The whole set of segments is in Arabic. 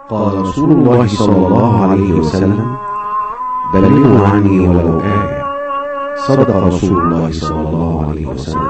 قال رسول الله صلى الله عليه وسلم: بلغوا عني ولو آية. صدق رسول الله صلى الله عليه وسلم.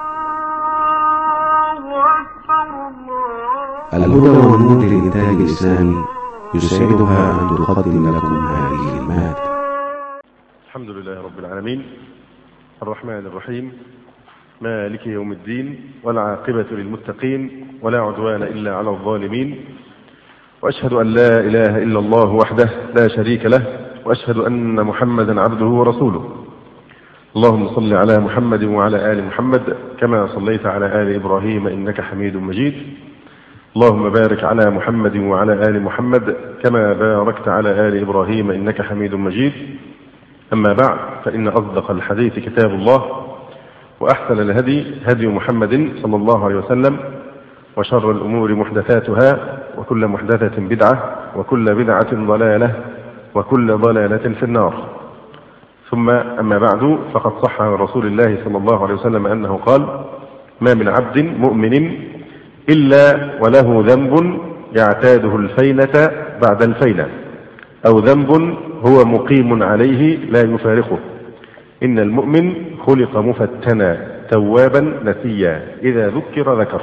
الهدى والنور للإنتاج الإسلامي يسعدها أن تقدم لكم هذه المادة. الحمد لله رب العالمين، الرحمن الرحيم، مالك يوم الدين، والعاقبة للمتقين، ولا عدوان إلا على الظالمين، وأشهد أن لا إله إلا الله وحده لا شريك له، وأشهد أن محمدا عبده ورسوله. اللهم صل على محمد وعلى آل محمد كما صليت على آل إبراهيم إنك حميد مجيد. اللهم بارك على محمد وعلى آل محمد كما باركت على آل إبراهيم إنك حميد مجيد. أما بعد، فإن أصدق الحديث كتاب الله، وأحسن الهدي هدي محمد صلى الله عليه وسلم، وشر الأمور محدثاتها، وكل محدثة بدعة، وكل بدعة ضلالة، وكل ضلالة في النار. ثم أما بعد، فقد صح عن رسول الله صلى الله عليه وسلم أنه قال: ما من عبد مؤمن إلا وله ذنب يعتاده الفينة بعد الفينة، أو ذنب هو مقيم عليه لا يفارقه. إن المؤمن خلق مفتنا توابا نسيا، إذا ذكر ذكر.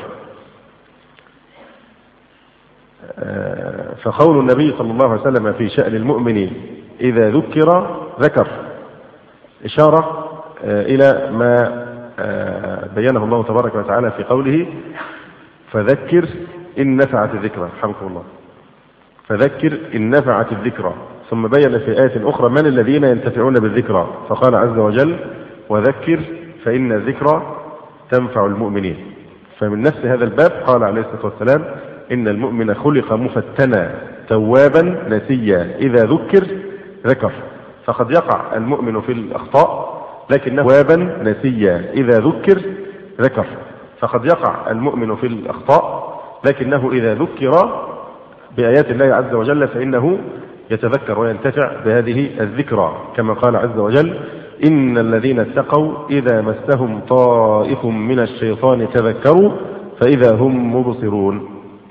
فقول النبي صلى الله عليه وسلم في شأن المؤمن إذا ذكر ذكر إشارة إلى ما بينه الله تبارك وتعالى في قوله: فذكر إن نفعت الذكرى. حمكم الله. فذكر إن نفعت الذكرى. ثم بين في آية أخرى من الذين ينتفعون بالذكرى، فقال عز وجل: وذكر فإن الذكرى تنفع المؤمنين. فمن نفس هذا الباب قال عليه الصلاة والسلام: إن المؤمن خلق مفتنا توابا نسيا، إذا ذكر ذكر. فقد يقع المؤمن في الأخطاء لكنه توابا نسيا، إذا ذكر ذكر. فقد يقع المؤمن في الأخطاء لكنه إذا ذكر بآيات الله عز وجل فإنه يتذكر وينتفع بهذه الذكرى، كما قال عز وجل: إن الذين اتقوا إذا مسهم طائف من الشيطان تذكروا فإذا هم مبصرون.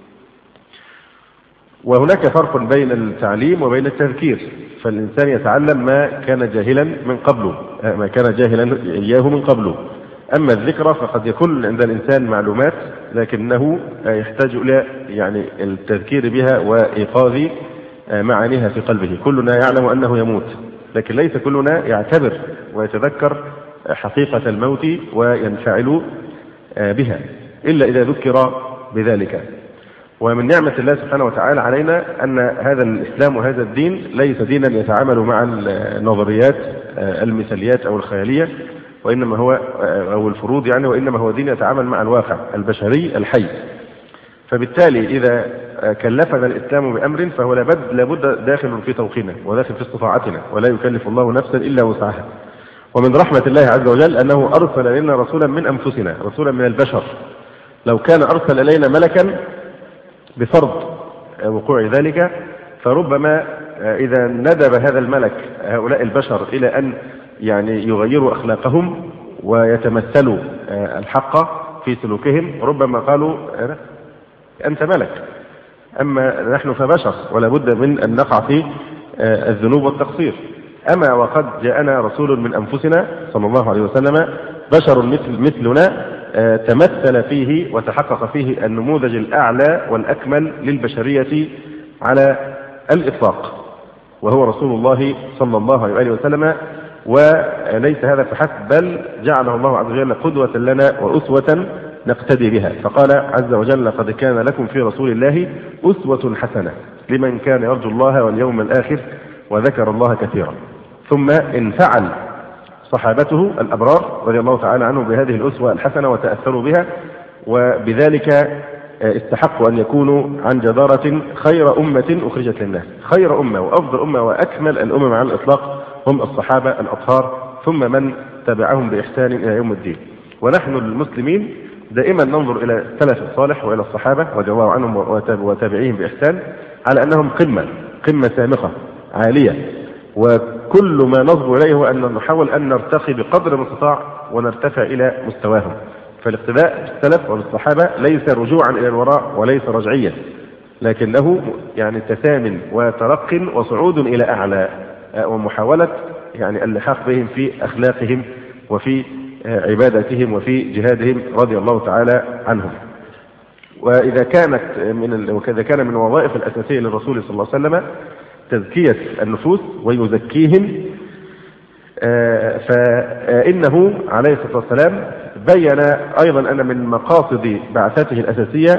وهناك فرق بين التعليم وبين التذكير، فالإنسان يتعلم ما كان جاهلا من قبله، ما كان جاهلا إياه من قبله. أما الذكرى فقد يكون عند الإنسان معلومات لكنه يحتاج إلى التذكير بها وإيقاظ معانيها في قلبه. كلنا يعلم أنه يموت، لكن ليس كلنا يعتبر ويتذكر حقيقة الموت وينفعل بها إلا إذا ذكر بذلك. ومن نعمة الله سبحانه وتعالى علينا أن هذا الإسلام وهذا الدين ليس دينا يتعامل مع النظريات المثاليات أو الخيالية، وإنما هو أو الفروض وإنما هو دين يتعامل مع الواقع البشري الحي. فبالتالي إذا كلفنا الإسلام بأمر فهو لابد داخل في طوقنا وداخل في استطاعتنا، ولا يكلف الله نفسا إلا وسعها. ومن رحمة الله عز وجل أنه أرسل لنا رسولا من أنفسنا، رسولا من البشر. لو كان أرسل إلينا ملكا بفرض وقوع ذلك، فربما إذا ندب هذا الملك هؤلاء البشر إلى أن يغيروا أخلاقهم ويتمثلوا الحق في سلوكهم، ربما قالوا: أنت ملك، أما نحن فبشر ولا بد من أن نقع في الذنوب والتقصير. أما وقد جاءنا رسول من أنفسنا صلى الله عليه وسلم، بشر مثلنا، تمثل فيه وتحقق فيه النموذج الأعلى والأكمل للبشرية على الإطلاق، وهو رسول الله صلى الله عليه وسلم. وليس هذا فحسب، بل جعله الله عز وجل قدوة لنا وأسوة نقتدي بها. فقال عز وجل: لقد كان لكم في رسول الله أسوة حسنة لمن كان يرجو الله واليوم الآخر وذكر الله كثيرا. ثم انفعل صحابته الأبرار رضي الله تعالى عنهم بهذه الأسوة الحسنة وتأثروا بها، وبذلك استحقوا أن يكونوا عن جدارة خير أمة أخرجت للناس. خير أمة وأفضل أمة وأكمل الأمم على الإطلاق هم الصحابة الأطهار، ثم من تبعهم بإحسان إلى يوم الدين. ونحن المسلمين دائما ننظر إلى السلف الصالح وإلى الصحابة رضي الله عنهم وتابعيهم بإحسان على أنهم قمة سامقة عالية، وكل ما نصبو إليه هو أن نحاول أن نرتقي بقدر المستطاع ونرتفع إلى مستواهم. فالاقتداء بالسلف وبالصحابة ليس رجوعا إلى الوراء وليس رجعيا، لكنه يعني تسام وترق وصعود إلى أعلى، ومحاولة يعني اللحاق بهم في أخلاقهم وفي عبادتهم وفي جهادهم رضي الله تعالى عنهم. وإذا كان من الوظائف الأساسية للرسول صلى الله عليه وسلم تزكية النفوس ويزكيهم، فإنه عليه الصلاة والسلام بين أيضا أن من مقاصد بعثته الأساسية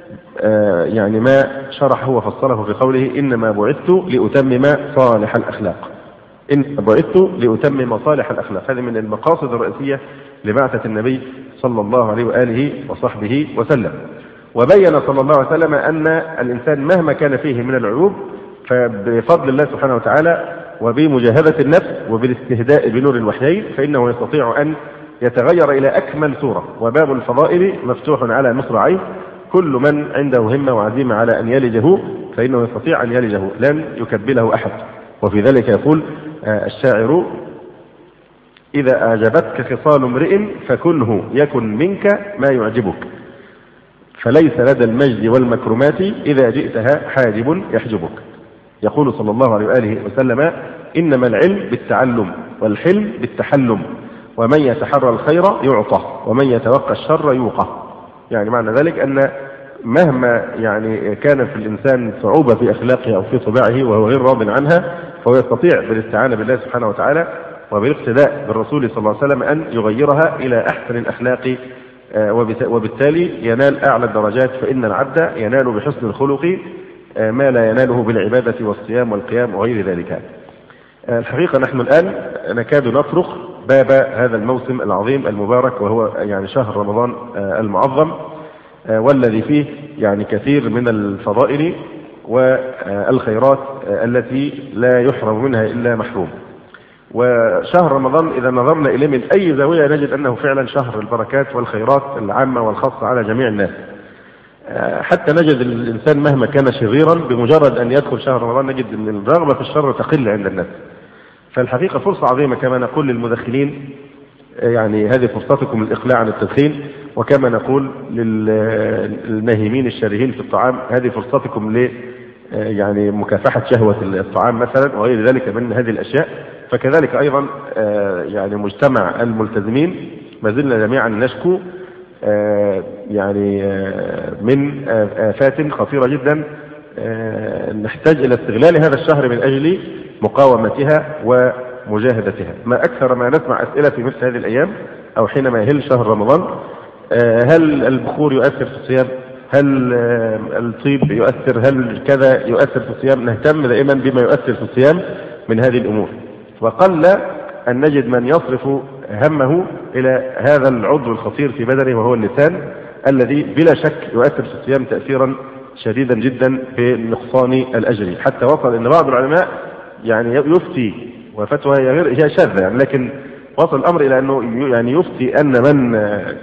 يعني ما شرحه وفصله في قوله إنما بعثت لأتمم صالح الأخلاق. إنما بعثت لأتمم صالح الأخلاق، هذه من المقاصد الرئيسية لبعثة النبي صلى الله عليه وآله وصحبه وسلم. وبين صلى الله عليه وسلم أن الإنسان مهما كان فيه من العيوب فبفضل الله سبحانه وتعالى وبمجاهدة النفس وبالاستهداء بنور الوحيين فإنه يستطيع أن يتغير إلى أكمل صورة. وباب الفضائل مفتوح على مصراعيه، كل من عنده همة وعزيمة على أن يلجه فإنه يستطيع أن يلجه، لن يكبله أحد. وفي ذلك يقول الشاعر إذا أعجبتك خصال امرئ فكنه يكن منك ما يعجبك، فليس لدى المجد والمكرمات إذا جئتها حاجب يحجبك. يقول صلى الله عليه وآله وسلم إنما العلم بالتعلم والحلم بالتحلم، ومن يتحرى الخير يعطى ومن يتوقى الشر يوقى. يعني معنى ذلك أن مهما يعني كان في الإنسان صعوبة في أخلاقه أو في طباعه وهو غير راض عنها، فهو يستطيع بالاستعانة بالله سبحانه وتعالى وبالاقتداء بالرسول صلى الله عليه وسلم أن يغيرها إلى أحسن الأخلاق، وبالتالي ينال أعلى الدرجات. فإن العبد ينال بحسن الخلق ما لا يناله بالعبادة والصيام والقيام وغير ذلك. الحقيقة نحن الآن نكاد نطرق باب هذا الموسم العظيم المبارك، وهو يعني شهر رمضان المعظم، والذي فيه يعني كثير من الفضائل والخيرات التي لا يحرم منها إلا محروم. وشهر رمضان إذا نظرنا إليه من أي زاوية نجد أنه فعلا شهر البركات والخيرات العامة والخاصة على جميع الناس. حتى نجد الإنسان مهما كان شريرا بمجرد أن يدخل شهر رمضان نجد أن الرغبة في الشر تقل عند الناس. فالحقيقة فرصة عظيمة كما نقول للمدخنين، يعني هذه فرصتكم للإقلاع عن التدخين، وكما نقول للناهمين الشارهين في الطعام هذه فرصتكم ل يعني مكافحة شهوة الطعام مثلا وغير ذلك من هذه الأشياء. فكذلك أيضا يعني مجتمع الملتزمين ما زلنا جميعا نشكو يعني من آفات خطيرة جدا، نحتاج إلى استغلال هذا الشهر من أجل مقاومتها ومجاهدتها. ما أكثر ما نسمع أسئلة في مثل هذه الأيام أو حينما يهل شهر رمضان: هل البخور يؤثر في الصيام؟ هل الطيب يؤثر؟ هل كذا يؤثر في الصيام؟ نهتم دائما بما يؤثر في الصيام من هذه الأمور، وقل أن نجد من يصرف همه إلى هذا العضو الخطير في بدنه وهو اللسان، الذي بلا شك يؤثر في الصيام تأثيرا شديدا جدا في نقصان الأجر. حتى وصل أن بعض العلماء يعني يفتي، وفتوى هي شاذة يعني، لكن وصل الأمر إلى أنه يعني يفتي أن من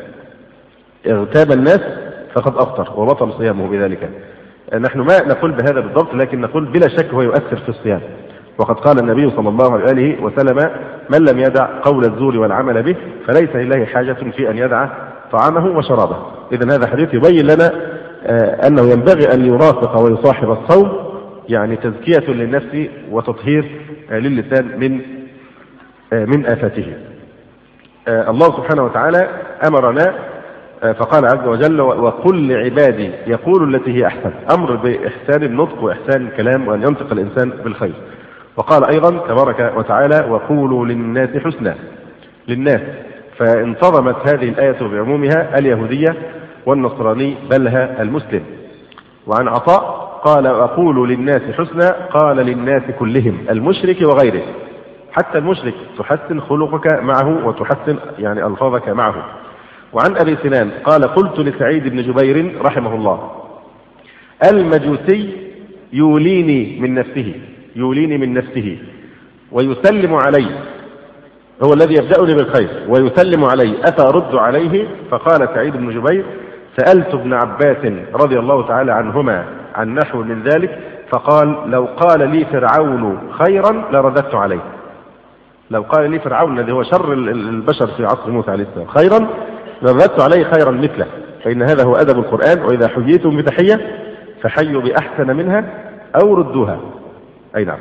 اغتاب الناس فقد أفطر وبطل صيامه بذلك. نحن ما نقول بهذا بالضبط، لكن نقول بلا شك هو يؤثر في الصيام. وقد قال النبي صلى الله عليه وسلم: من لم يدع قول الزور والعمل به فليس لله حاجة في أن يدع طعامه وشرابه. إذن هذا حديث يبين لنا أنه ينبغي أن يرافق ويصاحب الصوم يعني تزكية للنفس وتطهير للسان من آفاته. الله سبحانه وتعالى أمرنا فقال عز وجل: وقل لعبادي يقول التي هي أحسن. أمر بإحسان النطق وإحسان الكلام وأن ينطق الإنسان بالخير. وقال أيضا تبارك وتعالى: وقولوا للناس حسنا. للناس، فانتظمت هذه الآية بعمومها اليهودية والنصراني بلها المسلم. وعن عطاء قال: وقولوا للناس حسنا، قال للناس كلهم المشرك وغيره، حتى المشرك تحسن خلقك معه وتحسن يعني ألفاظك معه. وعن أبي سنان قال: قلت لسعيد بن جبير رحمه الله: المجوسي يوليني من نفسه ويسلم علي، هو الذي يبدأني بالخير ويسلم علي، أفأرد عليه؟ فقال سعيد بن جبير: سألت ابن عباس رضي الله تعالى عنهما عن نحو من ذلك فقال: لو قال لي فرعون خيرا لرددت عليه. لو قال لي فرعون الذي هو شر البشر في عصر موسى عليه السلام خيرا لرددت عليه خيرا مثله، فإن هذا هو أدب القرآن: وإذا حييتم بتحية فحيوا بأحسن منها أو ردوها. أي نعم.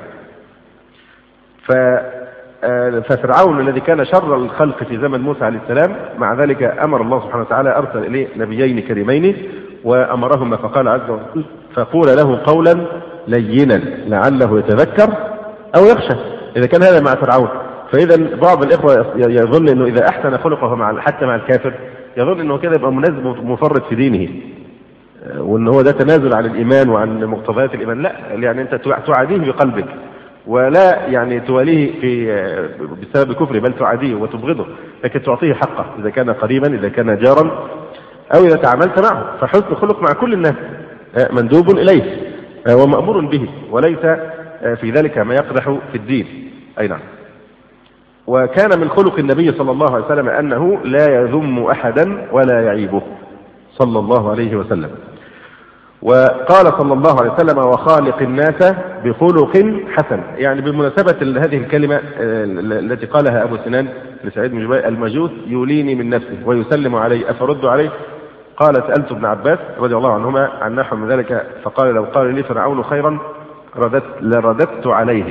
ففرعون الذي كان شر الخلق في زمن موسى عليه السلام، مع ذلك أمر الله سبحانه وتعالى أرسل إليه نبيين كريمين وأمرهما فقال عز وجل فقول له قولا لينا لعله يتذكر أو يخشى. إذا كان هذا مع فرعون، فإذا بعض الإخوة يظن أنه إذا أحسن خلقه حتى مع الكافر يظن أنه كده يبقى مفرط في دينه، وأن هو ده تنازل عن الإيمان وعن مقتضيات الإيمان. لا، يعني أنت تعاديه بقلبك ولا يعني تواليه بسبب كفره، بل تعاديه وتبغضه، لكن تعطيه حقه إذا كان قريبا، إذا كان جارا، أو إذا تعاملت معه. فحسن الخلق مع كل الناس مندوب إليه ومأمور به، وليس في ذلك ما يقدح في الدين. أي نعم. وكان من خلق النبي صلى الله عليه وسلم أنه لا يذم أحدا ولا يعيبه صلى الله عليه وسلم. وقال صلى الله عليه وسلم وخالق الناس بخلق حسن. يعني بمناسبة هذه الكلمة التي قالها أبو سنان لسعيد بن جبير المجوس يوليني من نفسه ويسلم علي أفرد عليه، قال سألت ابن عباس رضي الله عنهما عن نحو من ذلك فقال لو قال لي فرعون خيرا لرددت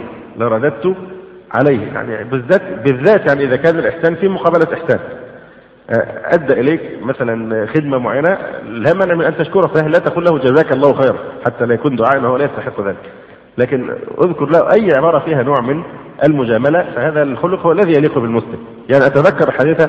عليه. يعني بالذات يعني إذا كان الإحسان في مقابلة إحسان، أدى إليك مثلا خدمة معينة لا مانع من أن تشكره، فلا تقول له جزاك الله خيرا حتى لا يكون دعاء وهو لا يستحق ذلك، لكن اذكر له أي عبارة فيها نوع من المجاملة، فهذا الخلق هو الذي يليق بالمسلم. يعني أتذكر حديثة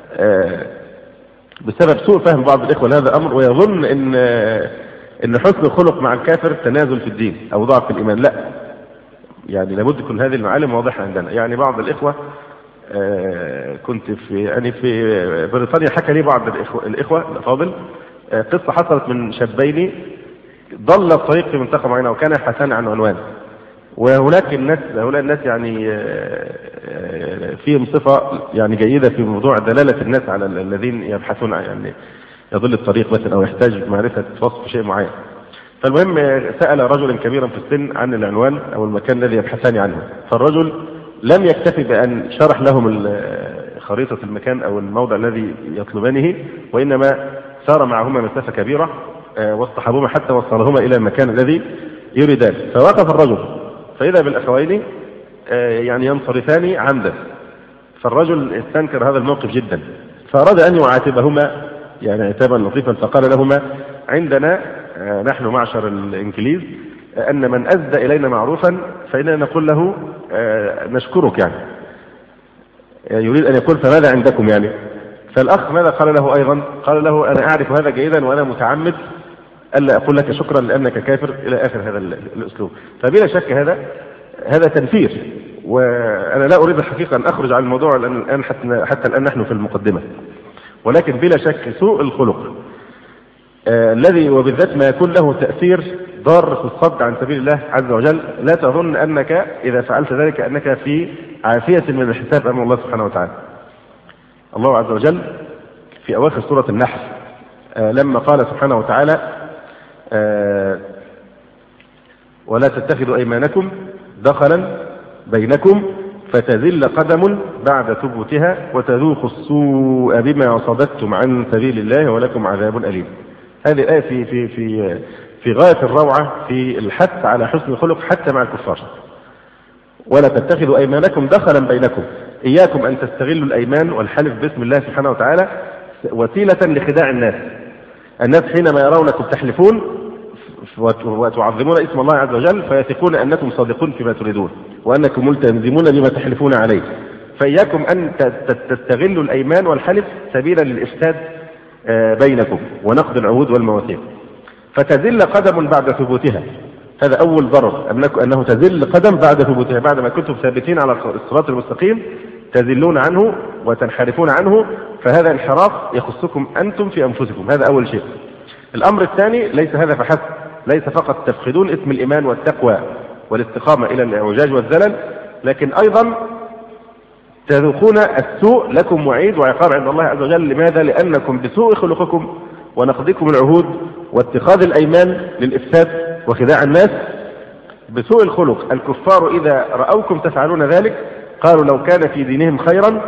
بسبب سوء فهم بعض الإخوة لهذا الأمر، ويظن إن حسن الخلق مع الكافر تنازل في الدين أو ضعف في الإيمان. لا، يعني لابد كل هذه المعالم واضحة عندنا. يعني بعض الإخوة كنت في بريطانيا حكى لي بعض الإخوة الأفاضل قصة حصلت من شابين ضل الطريق في منطقة معينة وكان يبحثان عن عنوان، وهناك هؤلاء الناس يعني فيهم صفة يعني جيدة في موضوع دلالة الناس على الذين يبحثون، يعني يضل الطريق مثلا أو يحتاج معرفة وصف شيء معين. فالمهم سأل رجلا كبيرا في السن عن العنوان أو المكان الذي يبحثان عنه، فالرجل لم يكتفي بأن شرح لهم خريطة المكان أو الموضع الذي يطلبانه، وإنما سار معهما مسافة كبيرة واصطحبهما حتى وصلهما إلى المكان الذي يريدان. فوقف الرجل فإذا بالأخوين يعني ينصرفان عمدا، فالرجل استنكر هذا الموقف جدا، فأراد أن يعاتبهما يعني عتابا لطيفا، فقال لهما عندنا نحن معشر الإنجليز أن من أسدى إلينا معروفا فإننا نقول له نشكرك، يعني يريد أن يقول فماذا عندكم يعني. فالأخ ماذا قال له أيضا؟ قال له أنا أعرف هذا جيدا وأنا متعمد ألا أقول لك شكرا لأنك كافر إلى آخر هذا الأسلوب. فبلا شك هذا تنفير، وأنا لا أريد الحقيقة أن أخرج عن الموضوع الآن حتى الآن نحن في المقدمة، ولكن بلا شك سوء الخلق الذي وبالذات ما يكون له تأثير ضار في الصد عن سبيل الله عز وجل، لا تظن أنك إذا فعلت ذلك أنك في عافية من الحساب أمام الله سبحانه وتعالى. الله عز وجل في أواخر سورة النحل لما قال سبحانه وتعالى ولا تتخذوا أيمانكم دخلا بينكم فتزل قدم بعد ثبوتها وتذوقوا السوء بما صددتم عن سبيل الله ولكم عذاب أليم. هذه الآية في غاية الروعة في الحث على حسن الخلق حتى مع الكفار. ولا تتخذوا أيمانكم دخلا بينكم، إياكم أن تستغلوا الأيمان والحلف باسم الله سبحانه وتعالى وسيلة لخداع الناس حينما يرونكم تحلفون وتعظمون اسم الله عز وجل فيثقون أنكم صادقون فيما تريدون وأنكم ملتزمون بما تحلفون عليه. فإياكم أن تستغلوا الأيمان والحلف سبيلا للإفساد بينكم ونقض العهود والمواثيق، فتزل قدم بعد ثبوتها. هذا أول ضرر، أنه تزل قدم بعد ثبوتها، بعد ما كنتم ثابتين على الصراط المستقيم تزلون عنه وتنحرفون عنه، فهذا انحراف يخصكم أنتم في أنفسكم. هذا أول شيء. الأمر الثاني ليس هذا فحسب، ليس فقط تفقدون اسم الإيمان والتقوى والاستقامة إلى الاعوجاج والزلل، لكن أيضا تذوقون السوء، لكم وعيد وعقاب عند الله عز وجل. لماذا؟ لأنكم بسوء خلقكم ونقضكم العهود واتخاذ الأيمان للإفساد وخداع الناس بسوء الخلق، الكفار إذا رأوكم تفعلون ذلك قالوا لو كان في دينهم خيرا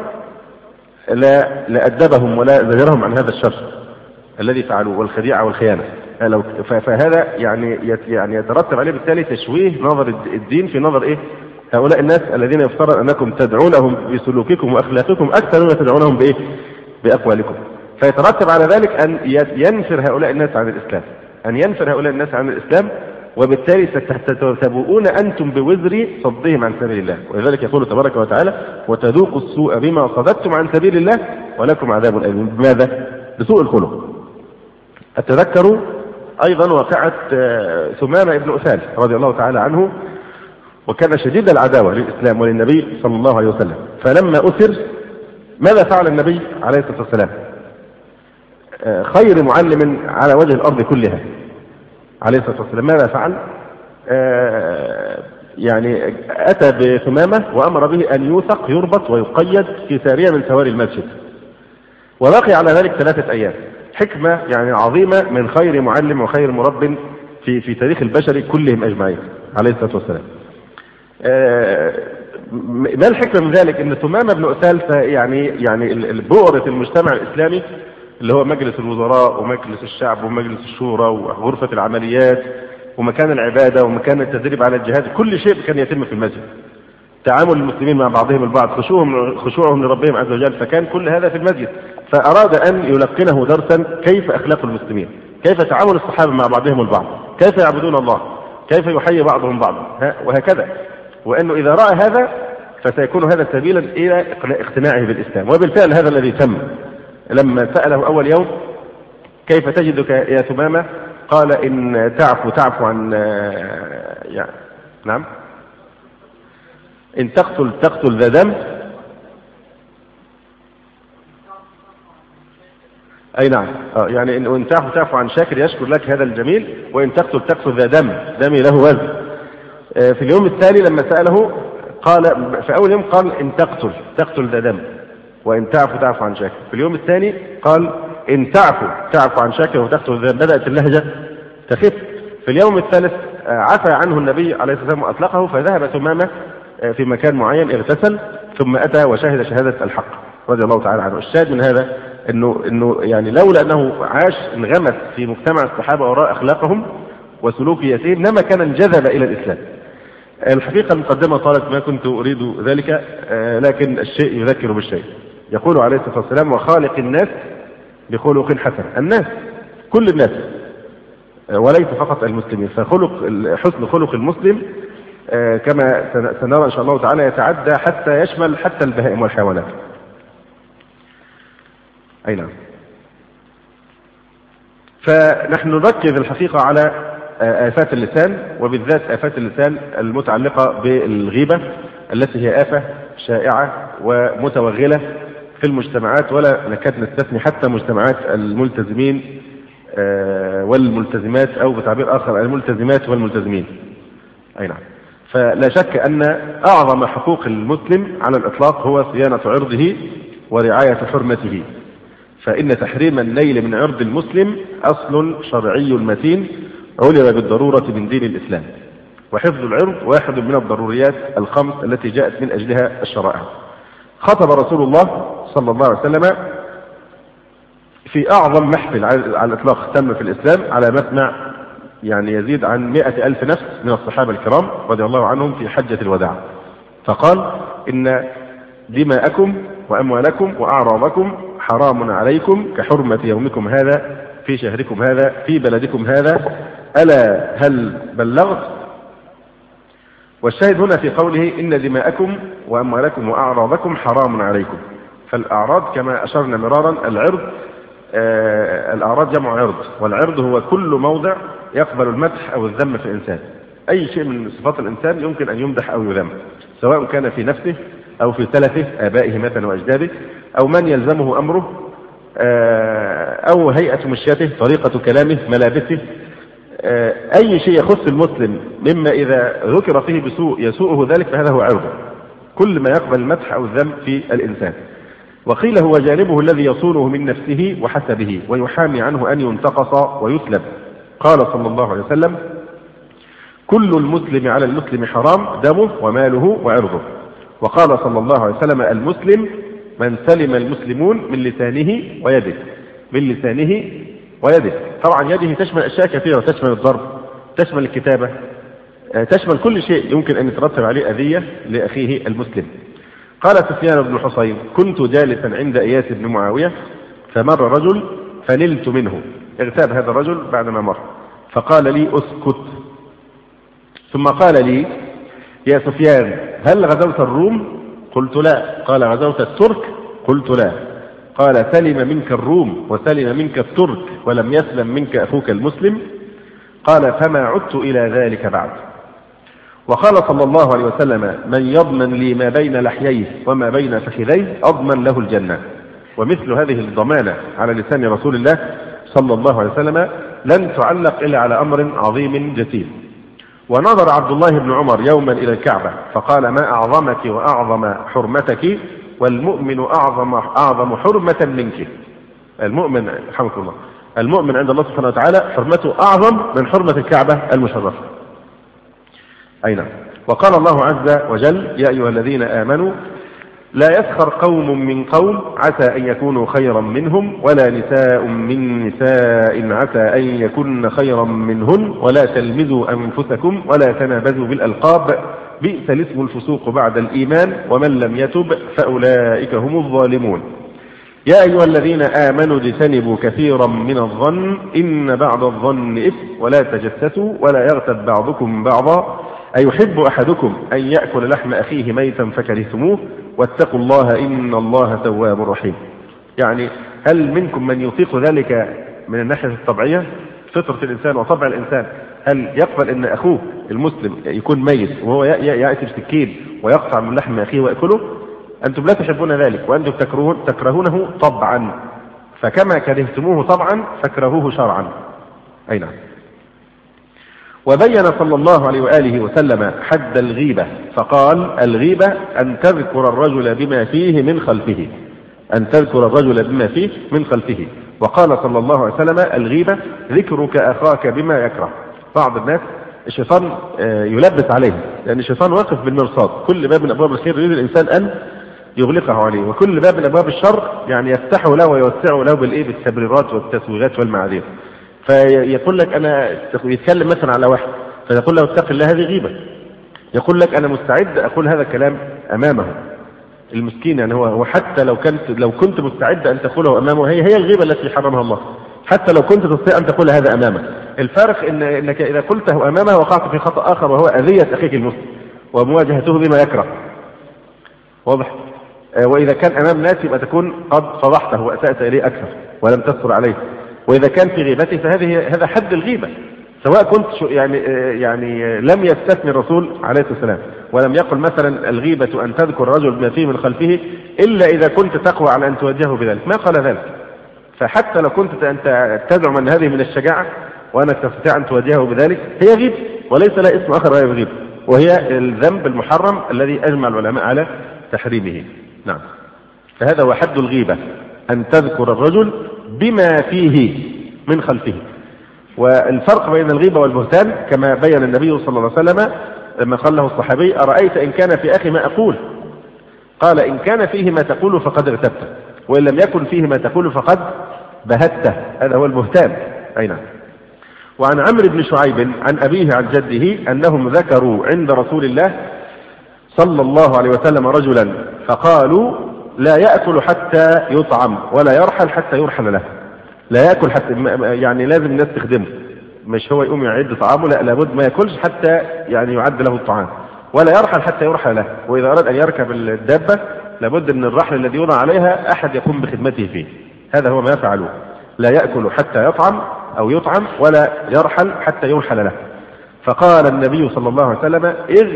لأدبهم ولا زجرهم عن هذا الشر الذي فعلوه والخديعة والخيانة. فهذا يعني يترتب عليه بالتالي تشويه نظر الدين في نظر هؤلاء الناس الذين يفترض أنكم تدعونهم بسلوككم وأخلاقكم أكثر مما تدعونهم بأقوالكم. فيترتب على ذلك أن ينفر هؤلاء الناس عن الإسلام، وبالتالي ستبوؤون أنتم بوزر صدهم عن سبيل الله. ولذلك يقول تبارك وتعالى: وتذوقوا السوء بما صددتم عن سبيل الله ولكم عذاب أليم. بماذا؟ بسوء الخلق. أتذكروا أيضا واقعة ثمامة ابن أثال رضي الله تعالى عنه، وكان شديد العداوة للإسلام وللنبي صلى الله عليه وسلم. فلما أسر ماذا فعل النبي عليه الصلاة والسلام؟ خير معلم على وجه الأرض كلها عليه الصلاة والسلام، ماذا فعل؟ يعني أتى بثمامة وأمر به أن يوثق يربط ويقيد في سارية من سواري المسجد، وبقي على ذلك 3 أيام. حكمة يعني عظيمة من خير معلم وخير مرب في تاريخ البشر كلهم أجمعين عليه الصلاة والسلام. ما الحكمة من ذلك؟ أن ثمامة بن أثال يعني بؤرة المجتمع الإسلامي اللي هو مجلس الوزراء ومجلس الشعب ومجلس الشورى وغرفة العمليات ومكان العبادة ومكان التدريب على الجهاد، كل شيء كان يتم في المسجد. تعامل المسلمين مع بعضهم البعض، خشوعهم لربهم عز وجل، فكان كل هذا في المسجد. فأراد أن يلقنه درسا كيف أخلاق المسلمين، كيف تعامل الصحابة مع بعضهم البعض، كيف يعبدون الله، كيف يحيي بعضهم بعضا، وهكذا. وأنه إذا رأى هذا فسيكون هذا سبيلا إلى اقتناعه بالإسلام. وبالفعل هذا الذي تم. لما سأله أول يوم: كيف تجدك يا ثمامة؟ قال: إن تعفو عن نعم، إن تقتل ذا دم. أي نعم، يعني إن تعفو عن شاكر يشكر لك هذا الجميل، وإن تقتل ذا دمي له وزن. في اليوم التالي لما سأله قال، في أول يوم قال: إن تقتل ذا دم، وإن تعفو عن شاكر. في اليوم الثاني قال: إن تعفو عن شاكر وتقتل ذا دم. بدأت اللهجة تخف. في اليوم الثالث عفى عنه النبي عليه الصلاة والسلام وأطلقه، فذهب ثمامة في مكان معين اغتسل، ثم أتى وشهد شهادة الحق رضي الله تعالى عنه. الشاهد من هذا إنه يعني لولا أنه عاش انغمس في مجتمع الصحابة وراء أخلاقهم وسلوكياتهم لما كان انجذب إلى الإسلام. الحقيقة المقدمة طالت، ما كنت أريد ذلك، لكن الشيء يذكر بالشيء. يقول عليه الصلاة والسلام: وخالق الناس بخلق حسن. الناس كل الناس وليس فقط المسلمين. حسن خلق المسلم كما سنرى إن شاء الله تعالى يتعدى حتى يشمل حتى البهائم والحيوانات. أي نعم. فنحن نركز الحقيقة على آفات اللسان، وبالذات آفات اللسان المتعلقة بالغيبة التي هي آفة شائعة ومتوغلة في المجتمعات، ولا نكاد نستثني حتى مجتمعات الملتزمين والملتزمات، أو بتعبير آخر الملتزمات والملتزمين. أي نعم. فلا شك أن أعظم حقوق المسلم على الإطلاق هو صيانة عرضه ورعاية حرمته، فإن تحريم النيل من عرض المسلم أصل شرعي متين علم بالضرورة من دين الإسلام، وحفظ العرض واحد من الضروريات الخمس التي جاءت من أجلها الشرائع. خطب رسول الله صلى الله عليه وسلم في أعظم محفل على الإطلاق تم في الإسلام على مسمع يعني يزيد عن 100,000 نفس من الصحابة الكرام رضي الله عنهم في حجة الوداع، فقال: إن دماءكم وأموالكم وأعراضكم حرام عليكم كحرمة يومكم هذا في شهركم هذا في بلدكم هذا، ألا هل بلغت؟ والشاهد هنا في قوله: إن دماءكم وأموالكم وأعراضكم حرام عليكم. فالأعراض كما أشرنا مرارا، الأعراض جمع عرض، والعرض هو كل موضع يقبل المدح أو الذم في الإنسان. أي شيء من صفات الإنسان يمكن أن يمدح أو يذم، سواء كان في نفسه أو في سلفه آبائه مثلا وأجداده، أو من يلزمه أمره، أو هيئة مشيته، طريقة كلامه، ملابسه، أي شيء يخص المسلم مما إذا ذكر فيه بسوء يسوءه ذلك فهذا هو عرضه، كل ما يقبل المدح أو الذم في الإنسان. وقيل هو جانبه الذي يصونه من نفسه وحسبه ويحامي عنه أن ينتقص ويسلب. قال صلى الله عليه وسلم: كل المسلم على المسلم حرام دمه وماله وعرضه. وقال صلى الله عليه وسلم: المسلم من سلم المسلمون من لسانه ويده. من لسانه ويده. طبعا يده تشمل أشياء كثيرة، تشمل الضرب، تشمل الكتابة، تشمل كل شيء يمكن أن يترتب عليه أذية لأخيه المسلم. قال سفيان بن حصين: كنت جالسا عند إياس بن معاوية فمر رجل فنلت منه. اغتاب هذا الرجل بعدما مر، فقال لي: اسكت. ثم قال لي: يا سفيان، هل غزوت الروم؟ قلت لا. قال: غزوت الترك؟ قلت لا. قال: سلم منك الروم وسلم منك الترك ولم يسلم منك أخوك المسلم. قال: فما عدت إلى ذلك بعد. وقال صلى الله عليه وسلم: من يضمن لي ما بين لحييه وما بين فخذيه أضمن له الجنة. ومثل هذه الضمانة على لسان رسول الله صلى الله عليه وسلم لن تعلق إلا على أمر عظيم جسيم. ونظر عبد الله بن عمر يوما إلى الكعبة فقال: ما أعظمك وأعظم حرمتك، والمؤمن أعظم حرمة منك. المؤمن رحمك الله، المؤمن عند الله سبحانه وتعالى حرمته أعظم من حرمة الكعبة المشرفة. أين؟ وقال الله عز وجل: يا أيها الذين آمنوا لا يسخر قوم من قوم عسى أن يكونوا خيرا منهم ولا نساء من نساء عسى أن يكن خيرا منهن ولا تلمزوا أنفسكم ولا تنابزوا بالألقاب بئس الاسم الفسوق بعد الإيمان ومن لم يتب فأولئك هم الظالمون. يا أيها الذين آمنوا اجتنبوا كثيرا من الظن إن بعض الظن إثم ولا تجسسوا ولا يغتب بعضكم بعضا أيحب أحدكم أن يأكل لحم أخيه ميتا فكرهتموه واتقوا الله إن الله تواب رحيم. يعني هل منكم من يطيق ذلك من الناحية الطبيعية؟ فطرة الإنسان وطبع الإنسان، هل يقبل أن أخوه المسلم يكون ميت وهو يأتي بسكين ويقطع من لحم أخيه ويأكله؟ أنتم لا تحبون ذلك، وأنتم تكرهونه طبعا، فكما كرهتموه طبعا فاكرهوه شرعا. أي نعم. وبين صلى الله عليه وآله وسلم حد الغيبة فقال: الغيبة أن تذكر الرجل بما فيه من خلفه، أن تذكر الرجل بما فيه من خلفه. وقال صلى الله عليه وسلم: الغيبة ذكرك أخاك بما يكره. بعض الناس الشيطان يلبس عليه، لأن الشيطان واقف بالمرصاد، كل باب من أبواب الخير يريد الإنسان أن يغلقه عليه، وكل باب من أبواب الشر يعني يفتحه له ويوسعه له بالتبريرات والتسويغات والمعاذير. فيقول لك أنا يتكلم مثلا على واحد فيقول له: اتق الله، هذه غيبة. يقول لك: أنا مستعد أقول هذا الكلام أمامه. المسكين يعني هو حتى لو كنت مستعد أن تقوله أمامه، هي الغيبة التي حرمها الله. حتى لو كنت تستطيع أن تقول هذا أمامه. الفارق إنك إذا قلته أمامه وقعت في خطأ آخر، وهو أذية أخيك المسلم ومواجهته بما يكره. واضح؟ وإذا كان أمام الناس يبقى تكون قد فضحته وأسأت إليه أكثر ولم تستر عليه. وإذا كان في غيبته هذا حد الغيبة، سواء كنت يعني لم يستثني الرسول عليه الصلاة والسلام ولم يقل مثلا الغيبة أن تذكر رجل بما فيه من خلفه إلا إذا كنت تقوى على أن توجهه بذلك، ما قال ذلك. فحتى لو كنت أنت تزعم أن هذه من الشجاعة وأنك تستطيع أن توجهه بذلك، هي غيبة وليس لها اسم آخر غير الغيبة، وهي الذنب المحرم الذي أجمع العلماء على تحريمه. نعم. فهذا هو حد الغيبة، أن تذكر الرجل بما فيه من خلفه. والفرق بين الغيبة والبهتان كما بين النبي صلى الله عليه وسلم لما قال له الصحابي: أرأيت إن كان في أخي ما أقول؟ قال: إن كان فيه ما تقول فقد اغتبته، وإن لم يكن فيه ما تقول فقد بهته. هذا هو البهتان. أي نعم. وعن عمرو بن شعيب عن أبيه عن جده أنهم ذكروا عند رسول الله صلى الله عليه وسلم رجلا فقالوا: لا يأكل حتى يطعم ولا يرحل حتى يرحل له. لا يأكل حتى، يعني لازم الناس تخدمه، مش هو يقوم يعد طعامه، لا، لابد ما يأكلش حتى يعني يعد له الطعام، ولا يرحل حتى يرحل له. وإذا أراد أن يركب الدابة لابد من الرحل الذي يوضع عليها أحد يقوم بخدمته فيه. هذا هو ما يفعلوه. لا يأكل حتى يطعم أو يطعم ولا يرحل حتى يرحل له. فقال النبي صلى الله عليه وسلم: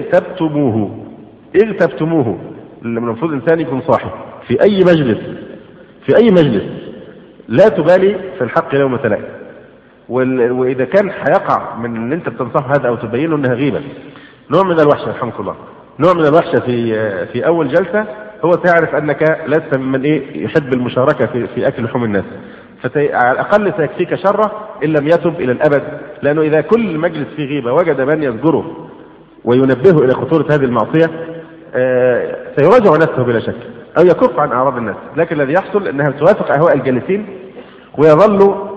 اغتبتموه. المفروض الإنسان يكون صاحب في أي مجلس لا تبالي في الحق لومة لائم. وإذا كان هيقع من اللي أنت بتنصحه هذا أو تبينه أنها غيبة، نوع من الوحشة رحمك الله، نوع من الوحشة في أول جلسة، هو تعرف أنك لست من يحب المشاركة في أكل لحوم الناس، على الأقل سيكفيك شره إن لم يتب إلى الأبد. لأنه إذا كل مجلس فيه غيبة وجد من يذكره وينبهه إلى خطورة هذه المعصية سيراجع نفسه بلا شك أو يكف عن أعراض الناس. لكن الذي يحصل أنها توافق أهواء الجالسين ويظل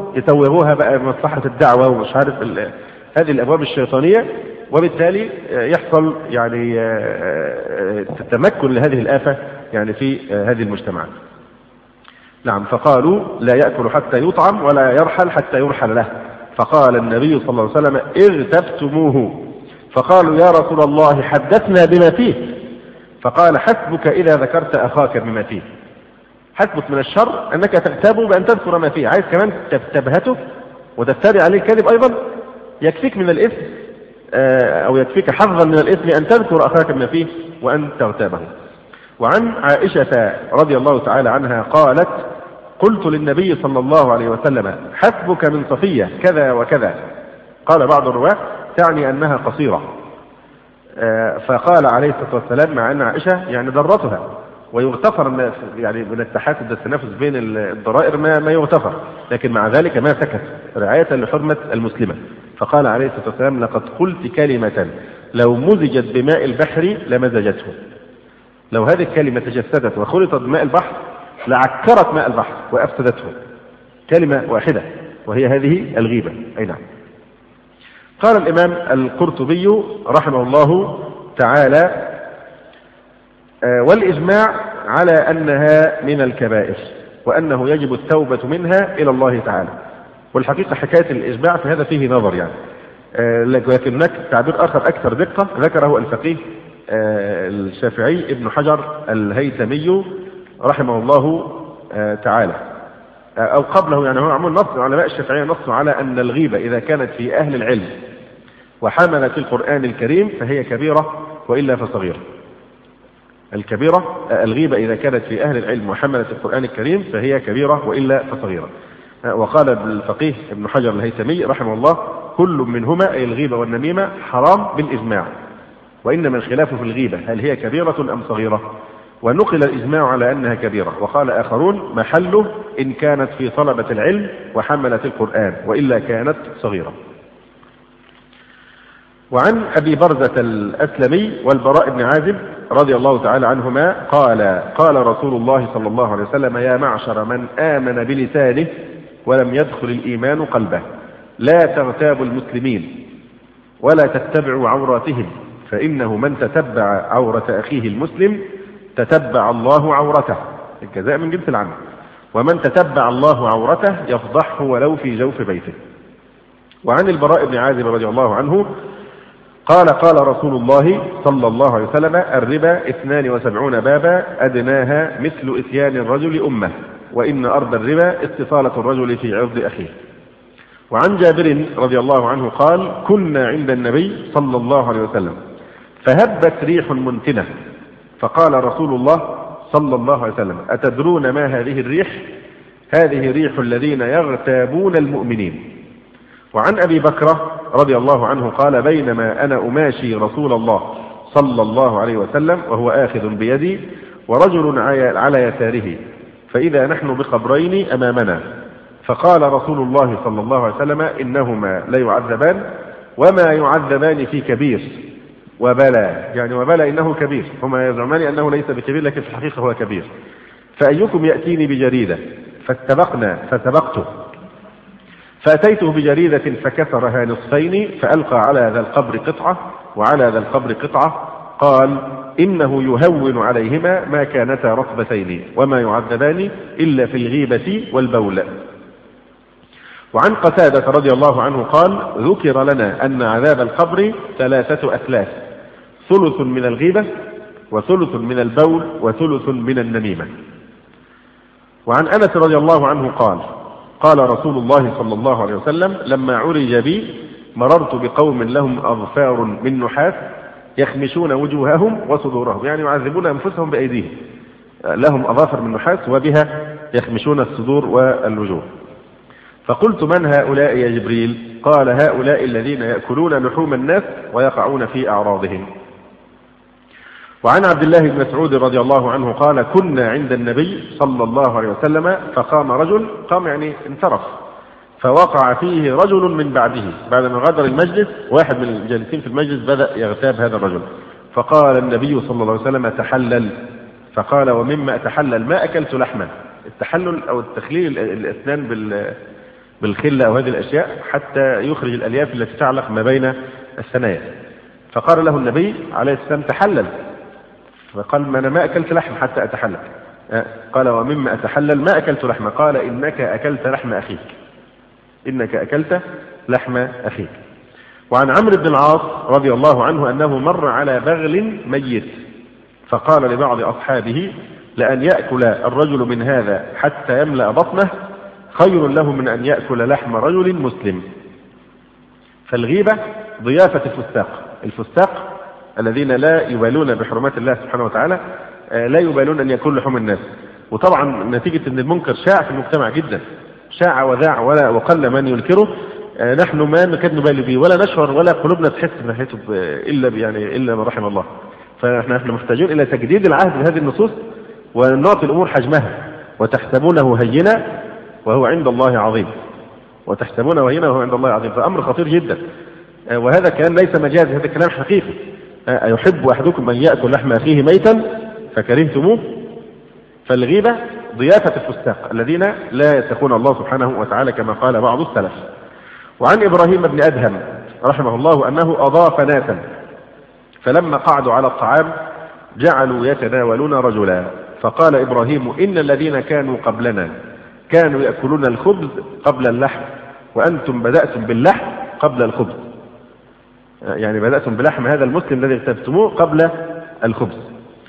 يتوغوها بقى مصلحة الدعوة ومش عارف هذه الأبواب الشيطانية، وبالتالي يحصل يعني تمكن لهذه الآفة يعني في هذه المجتمعات. نعم. فقالوا لا يأكل حتى يطعم ولا يرحل حتى يرحل له. فقال النبي صلى الله عليه وسلم اغتبتموه. فقالوا يا رسول الله حدثنا بما فيه. فقال حسبك إذا ذكرت أخاك بما فيه. حسبك من الشر أنك تغتابه بأن تذكر ما فيه، عايز كمان تبهته وتفتري عليه الكذب أيضا؟ يكفيك من الإثم أو يكفيك حظا من الإثم أن تذكر أخاك بما فيه وأن تغتابه. وعن عائشة رضي الله تعالى عنها قالت قلت للنبي صلى الله عليه وسلم حسبك من صفية كذا وكذا. قال بعض الرواة تعني أنها قصيرة، فقال عليه الصلاة والسلام مع أن عائشة يعني ضرتها، ويغتفر يعني من التحاسد التنافس بين الضرائر ما يغتفر، لكن مع ذلك ما سكت رعاية لحرمة المسلمة. فقال عليه الصلاة والسلام لقد قلت كلمة لو مزجت بماء البحر لمزجته. لو هذه الكلمة تجسدت وخلطت بماء البحر لعكرت ماء البحر وأفسدته. كلمة واحدة وهي هذه الغيبة. أي نعم. قال الإمام القرطبي رحمه الله تعالى والإجماع على أنها من الكبائر وأنه يجب التوبة منها إلى الله تعالى. والحقيقة حكاية الإجماع في هذا فيه نظر يعني، لكن هناك تعبير آخر أكثر دقة ذكره الفقيه الشافعي ابن حجر الهيثمي رحمه الله تعالى، أو قبله يعني. هو عمل نص علماء الشافعية نصوا على أن الغيبة إذا كانت في أهل العلم وحملت القرآن الكريم فهي كبيرة وإلا فصغيرة. الغيبة إذا كانت في أهل العلم وحملت القرآن الكريم فهي كبيرة وإلا فصغيرة. وقال الفقيه ابن حجر الهيثمي رحمه الله كل منهما أي الغيبة والنميمة حرام بالإجماع، وإنما الخلاف في الغيبة هل هي كبيرة أم صغيرة. ونقل الإجماع على أنها كبيرة. وقال آخرون محله إن كانت في طلبة العلم وحملت القرآن، وإلا كانت صغيرة. وعن أبي برزة الأسلمي والبراء بن عازب رضي الله تعالى عنهما قال رسول الله صلى الله عليه وسلم يا معشر من آمن بلسانه ولم يدخل الإيمان قلبه لا تغتابوا المسلمين ولا تتبعوا عوراتهم، فإنه من تتبع عورة أخيه المسلم تتبع الله عورته، الجزاء من جنس العمل، ومن تتبع الله عورته يفضحه ولو في جوف بيته. وعن البراء بن عازب رضي الله عنه قال رسول الله صلى الله عليه وسلم الربا 72 بابا أدناها مثل إتيان الرجل أمه، وإن أرض الربا استطالة الرجل في عرض أخيه. وعن جابر رضي الله عنه قال كنا عند النبي صلى الله عليه وسلم فهبت ريح منتنة فقال رسول الله صلى الله عليه وسلم أتدرون ما هذه الريح؟ هذه ريح الذين يغتابون المؤمنين. وعن أبي بكر رضي الله عنه قال بينما أنا أماشي رسول الله صلى الله عليه وسلم وهو آخذ بيدي ورجل على يساره فإذا نحن بقبرين أمامنا، فقال رسول الله صلى الله عليه وسلم إنهما ليعذبان وما يعذبان في كبير وبلى، يعني وبلى إنه كبير، هما يزعمان أنه ليس بكبير لكن في الحقيقة هو كبير. فأيكم يأتيني بجريدة فاتبقنا فسبقته فأتيته بجريدة فكسرها نصفين فألقى على ذا القبر قطعة وعلى ذا القبر قطعة، قال إنه يهون عليهما ما كانتا رطبتين وما يعذبان إلا في الغيبة والبول. وعن قتادة رضي الله عنه قال ذكر لنا أن عذاب القبر 3 أثلاث، ثلث من الغيبة وثلث من البول وثلث من النميمة. وعن أنس رضي الله عنه قال رسول الله صلى الله عليه وسلم لما عرج بي مررت بقوم لهم أظفار من نحاس يخمشون وجوههم وصدورهم، يعني يعذبون أنفسهم بأيديهم، لهم أظافر من نحاس وبها يخمشون الصدور والوجوه. فقلت من هؤلاء يا جبريل؟ قال هؤلاء الذين يأكلون لحوم الناس ويقعون في أعراضهم. وعن عبد الله بن مسعود رضي الله عنه قال كنا عند النبي صلى الله عليه وسلم فقام رجل، قام يعني انصرف، فوقع فيه رجل من بعده، بعد ما غادر المجلس واحد من الجالسين في المجلس بدأ يغتاب هذا الرجل، فقال النبي صلى الله عليه وسلم تحلل، فقال ومما أتحلل؟ ما أكلت لحما. التحلل أو التخليل الأسنان بالخلة أو هذه الأشياء حتى يخرج الألياف التي تعلق ما بين الثنايا. فقال له النبي عليه السلام تحلل، فقال ما أنا ما أكلت لحم حتى أتحلل. قال ومما أتحلل ما أكلت لحم. قال إنك أكلت لحم أخيك، إنك أكلت لحم أخيك. وعن عمرو بن العاص رضي الله عنه أنه مر على بغل ميت فقال لبعض أصحابه لأن يأكل الرجل من هذا حتى يملأ بطنه خير له من أن يأكل لحم رجل مسلم. فالغيبة ضيافة الفساق الذين لا يبالون بحرمات الله سبحانه وتعالى، لا يبالون أن يأكل لحوم الناس. وطبعا نتيجة أن المنكر شاع في المجتمع جدا، شاع وذاع وقل من ينكره، نحن ما نكاد نبالي به ولا نشعر ولا قلوبنا تحس بناحيته إلا ما رحم الله. فنحن محتاجون إلى تجديد العهد بهذه النصوص ونعطي الأمور حجمها. وتحسبونه هينا وهو عند الله عظيم، وتحسبونه هينا وهو عند الله عظيم، فأمر خطير جدا. وهذا كلام ليس مجازي، هذا كلام حقيقي. أيحب أحدكم أن يأكل لحم أخيه ميتا فكرهتموه؟ فالغيبة ضيافة الفساق الذين لا يتقون الله سبحانه وتعالى كما قال بعض السلف. وعن إبراهيم بن أدهم رحمه الله أنه أضاف ناسا فلما قعدوا على الطعام جعلوا يتناولون رجلا فقال إبراهيم إن الذين كانوا قبلنا كانوا يأكلون الخبز قبل اللحم وأنتم بدأتم باللحم قبل الخبز، يعني بدأتم بلحم هذا المسلم الذي اغتبتموه قبل الخبز.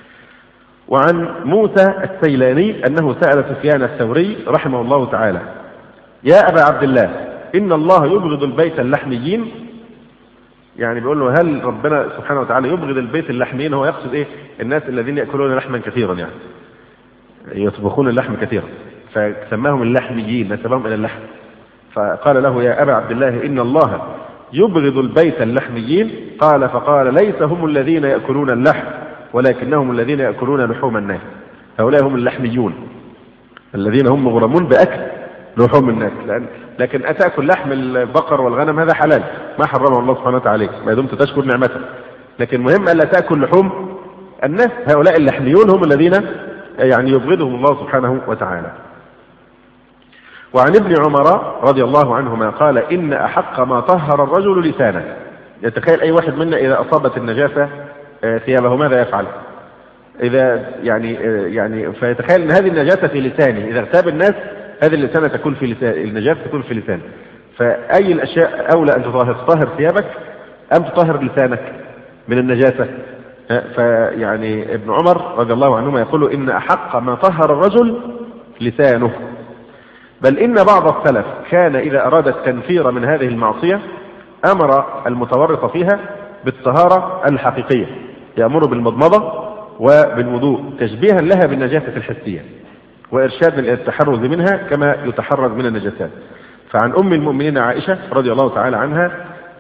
وعن موسى السيلاني أنه سأل سفيان الثوري رحمه الله تعالى يا أبا عبد الله إن الله يبغض البيت اللحميين، يعني بيقول له هل ربنا سبحانه وتعالى يبغض البيت اللحميين؟ هو يقصد إيه؟ الناس الذين يأكلون لحما كثيرا، يعني يطبخون اللحم كثيرا، فسماهم اللحميين، نسبهم إلى اللحم. فقال له يا أبا عبد الله إن الله يبغض البيت اللحميين. فقال ليس هم الذين يأكلون اللحم ولكنهم الذين يأكلون لحوم الناس، هؤلاء هم اللحميون الذين هم مغرمون بأكل لحوم الناس. لكن أتأكل لحم البقر والغنم هذا حلال ما حرمه الله سبحانه وتعالى ما دمت تشكر نعمته، لكن مهم ألا تأكل لحوم الناس. هؤلاء اللحميون هم الذين يعني يبغضهم الله سبحانه وتعالى. وعن ابن عمر رضي الله عنهما قال إن أحق ما طهر الرجل لسانه. يتخيل أي واحد منا إذا أصابت النجاسة ثيابه ماذا يفعل؟ إذا يعني فيتخيل أن هذه النجاسة في لسانه، إذا اغتاب الناس هذه اللسانة تكون في لسان، النجاسة تكون في لسانه. فأي الأشياء أولى أن تطهر ثيابك أم تطهر لسانك من النجاسة؟ فيعني ابن عمر رضي الله عنهما يقول إن أحق ما طهر الرجل لسانه. بل إن بعض السلف كان إذا أراد التنفير من هذه المعصية أمر المتورط فيها بالطهارة الحقيقية، يأمر بالمضمضة وبالوضوء تشبيها لها بالنجاسة الحسية وإرشاد التحرز منها كما يتحرز من النجاسات. فعن أم المؤمنين عائشة رضي الله تعالى عنها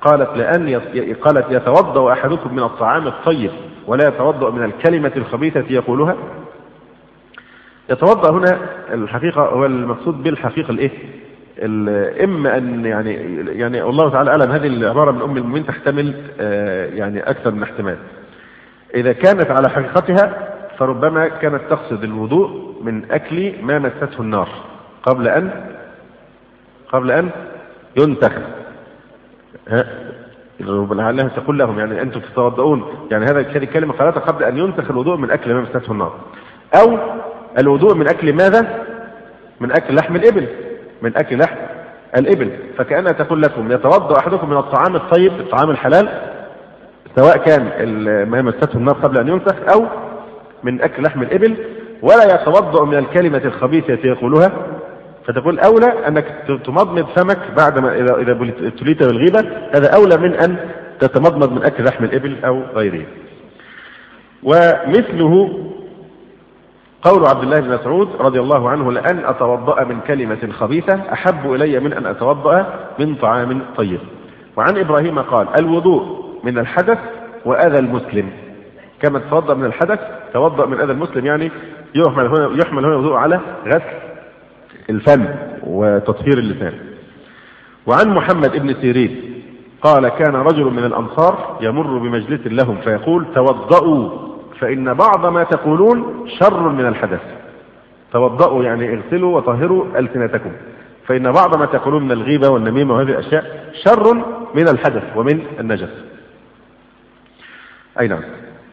قالت يتوضأ أحدكم من الطعام الطيب ولا يتوضأ من الكلمة الخبيثة يقولها. يتوضأ هنا الحقيقة هو المقصود بالحقيقة الإيه؟ إما أن يعني الله تعالى أعلم هذه العبارة من أم المؤمنين تحتمل يعني أكثر من احتمال. إذا كانت على حقيقتها فربما كانت تقصد الوضوء من أكل ما مسته النار قبل أن ينتخب. لعلها تقول لهم يعني أنتم تتوضؤون، يعني هذه الكلمة قالتها قبل أن ينتخب الوضوء من أكل ما مسته النار، أو الوضوء من أكل ماذا؟ من أكل لحم الإبل، من أكل لحم الإبل. فكأنها تقول لكم يتوضأ أحدكم من الطعام الطيب، الطعام الحلال، سواء كان ما مسته النار قبل أن ينسخ أو من أكل لحم الإبل، ولا يتوضأ من الكلمة الخبيثة يقولها. فتقول أولى أنك تمضمض فمك بعدما إذا ابتليت بالغيبة، هذا أولى من أن تتمضمض من أكل لحم الإبل أو غيره. ومثله قول عبد الله بن مسعود رضي الله عنه لأن أتوضأ من كلمة خبيثة أحب إلي من أن أتوضأ من طعام طيب. وعن إبراهيم قال الوضوء من الحدث وأذى المسلم، كما تتوضأ من الحدث توضأ من أذى المسلم، يعني يحمل هنا الوضوء على غسل الفم وتطهير اللسان. وعن محمد بن سيرين قال كان رجل من الأنصار يمر بمجلس لهم فيقول توضأوا فإن بعض ما تقولون شر من الحدث. توضأوا يعني اغسلوا وطهروا ألسنتكم، فإن بعض ما تقولون من الغيبة والنميمة وهذه الأشياء شر من الحدث ومن النجس. أي نعم.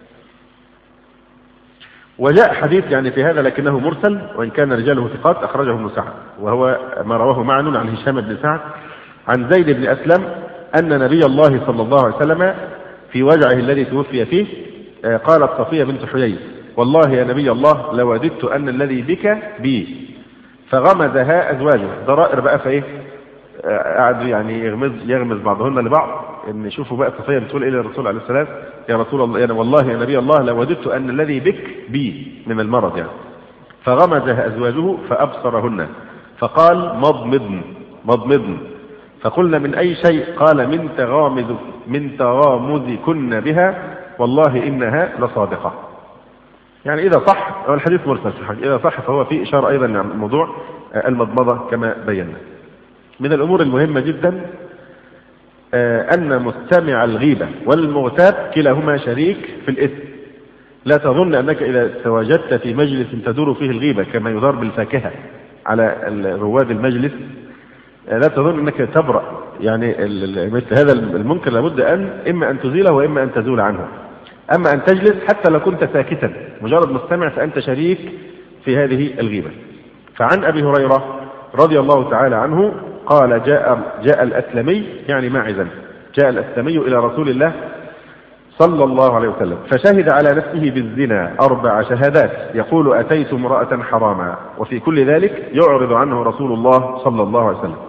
وجاء حديث يعني في هذا لكنه مرسل، وإن كان رجاله ثقات، أخرجه ابن سعد، وهو ما رواه معن عن هشام بن سعد عن زيد بن أسلم أن نبي الله صلى الله عليه وسلم في وجعه الذي توفي فيه قالت صفية بنت حيي: والله يا نبي الله لوددت أن الذي بك بي. فغمزها أزواجه، ضرائر بقى فإيه، قعدوا يعني يغمز بعضهن لبعض، ان يشوفوا بقى صفية بتقول إلى الرسول عليه السلام: يا رسول الله، يعني والله يا نبي الله لوددت أن الذي بك بي من المرض يعني. فغمزها أزواجه فأبصرهن فقال: مضمضن. فقلنا: من أي شيء؟ قال: من تغامزكن بها، والله إنها لصادقة. يعني إذا صح، الحديث مرسل في الحديث، إذا صح فهو فيه إشارة أيضا عن موضوع المضمضة كما بينا. من الأمور المهمة جدا أن مستمع الغيبة والمغتاب كلاهما شريك في الإثم. لا تظن أنك إذا تواجدت في مجلس تدور فيه الغيبة كما يدار بالفاكهة على رواد المجلس، لا تظن أنك تبرأ. يعني مثل هذا المنكر لابد أن إما أن تزيله وإما أن تزول عنه. أما أن تجلس حتى لو كنت ساكتا مجرد مستمع فأنت شريك في هذه الغيبة. فعن أبي هريرة رضي الله تعالى عنه قال: جاء الأسلمي، يعني ماعزا، جاء الأسلمي إلى رسول الله صلى الله عليه وسلم فشهد على نفسه بالزنا 4 شهادات، يقول: أتيت امرأة حراما، وفي كل ذلك يعرض عنه رسول الله صلى الله عليه وسلم،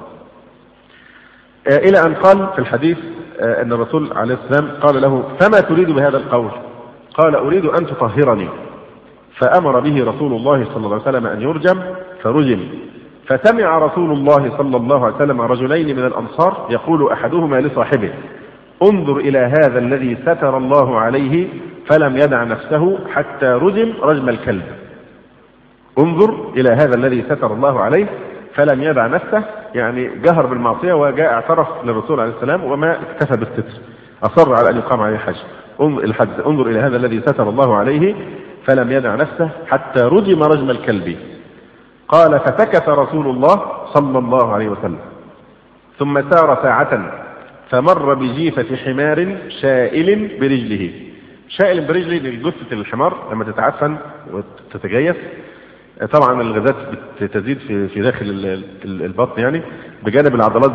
إلى أن قال في الحديث أن الرسول عليه السلام قال له: فما تريد بهذا القول؟ قال: أريد أن تطهرني. فأمر به رسول الله صلى الله عليه وسلم أن يرجم، فرجم. فسمع رسول الله صلى الله عليه وسلم رجلين من الأنصار يقول أحدهما لصاحبه: انظر إلى هذا الذي ستر الله عليه فلم يدع نفسه حتى رجم رجم الكلب. انظر إلى هذا الذي ستر الله عليه فلم يدع نفسه، يعني جهر بالمعصية وجاء اعترف للرسول عليه السلام وما اكتفى بالستر، أصر على أن يقام عليه الحج. انظر إلى هذا الذي ستر الله عليه فلم يدع نفسه حتى رجم رجم الكلب. قال: فسكت رسول الله صلى الله عليه وسلم، ثم سار ساعة فمر بجيفة حمار شائل برجله. شائل برجله جثة الحمار لما تتعفن وتتجيف، طبعا الغازات بتزيد في داخل البطن، يعني بجانب العضلات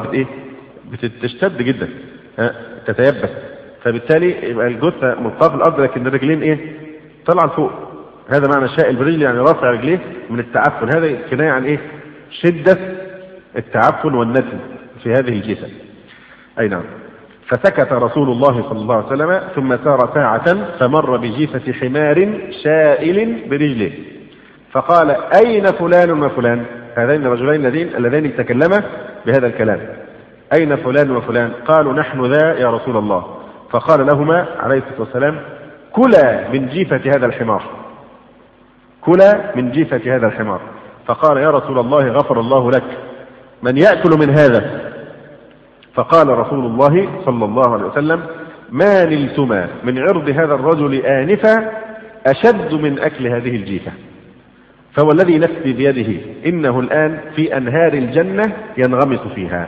بتشتد جدا، تتيبس، فبالتالي يبقى الجثة ملقاة في الأرض لكن الرجلين طلع لفوق. هذا معنى شائل برجله، يعني رافع رجليه من التعفن. هذا كناية عن شدة التعفن والنتن في هذه الجيفة. أي نعم. فسكت رسول الله صلى الله عليه وسلم ثم سار ساعة فمر بجيفة حمار شائل برجله فقال: أين فلان وفلان؟ هذين الرجلين اللذين تكلما بهذا الكلام. أين فلان وفلان؟ قالوا: نحن ذا يا رسول الله. فقال لهما عليه الصلاة والسلام: كلا من جيفة هذا الحمار، كلا من جيفة هذا الحمار. فقال: يا رسول الله غفر الله لك، من يأكل من هذا؟ فقال رسول الله صلى الله عليه وسلم: ما نلتما من عرض هذا الرجل آنفا أشد من أكل هذه الجيفة، فهو الذي نفسي بيده إنه الآن في أنهار الجنة ينغمس فيها.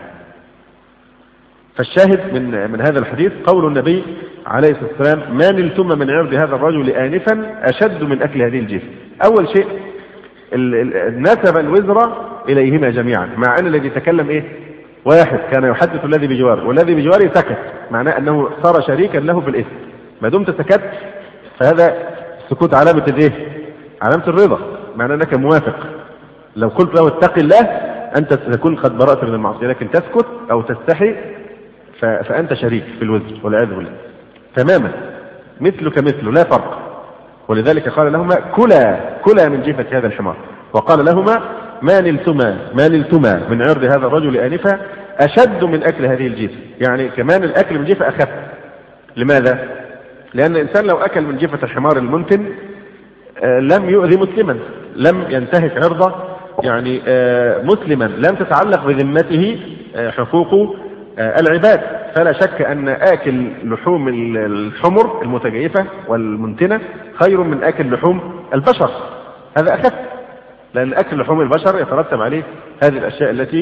فالشاهد من هذا الحديث قول النبي عليه الصلاة والسلام: ما نلتما من عرض هذا الرجل آنفا أشد من أكل هذه الجيفة. أول شيء نسب الوزر إليهما جميعا، مع أن الذي تكلم واحد كان يحدث الذي بجواره، والذي بجواره سكت، معناه أنه صار شريكا له في الإثم. ما دمت سكت فهذا السكوت علامة علامة الرضا، معناه أنك موافق. لو قلت له اتق الله أنت تكون قد برأت من المعصية، لكن تسكت أو تستحي فأنت شريك في الوزر والعياذ بالله تماما، مثلك مثله لا فرق. ولذلك قال لهما: كلا من جيفة هذا الحمار. وقال لهما: ما نلتما من عرض هذا الرجل آنفا أشد من أكل هذه الجيفة. يعني كمان الأكل من جيفة أخف. لماذا؟ لأن الإنسان لو أكل من جيفة الحمار المنتن لم يؤذي مسلما، لم ينتهك عرضه، يعني مسلما لم تتعلق بذمته حقوق العباد. فلا شك أن آكل لحوم الحمر المتجيفة والمنتنة خير من آكل لحوم البشر، هذا أخف، لأن أكل لحوم البشر يترتب عليه هذه الأشياء التي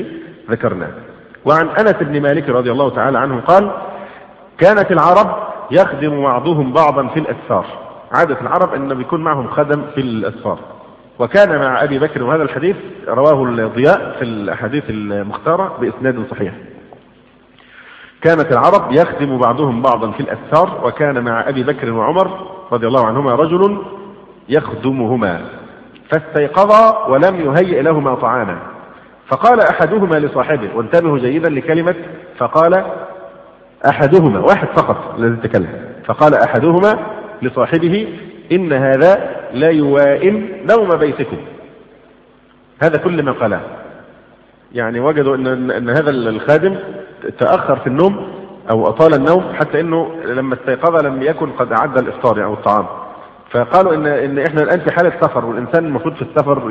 ذكرناه. وعن أنس بن مالك رضي الله تعالى عنه قال: كانت العرب يخدم بعضهم بعضا في الأسفار. عادة العرب أن بيكون معهم خدم في الأسفار. وكان مع أبي بكر، وهذا الحديث رواه الضياء في الأحاديث المختارة بإسناد صحيح. كانت العرب يخدم بعضهم بعضا في الأسفار، وكان مع أبي بكر وعمر رضي الله عنهما رجل يخدمهما، فاستيقظا ولم يهيئ لهما طعاما، فقال أحدهما لصاحبه، وانتبهوا جيدا لكلمة فقال أحدهما، واحد فقط الذي تكلم، فقال أحدهما لصاحبه: إن هذا لا يوائم نوم بيتكم. هذا كل ما قاله، يعني وجدوا أن هذا الخادم تأخر في النوم أو أطال النوم، حتى أنه لما استيقظ لم يكن قد أعد الإفطار أو الطعام. فقالوا إن إحنا الآن في حالة سفر، والإنسان المفروض في السفر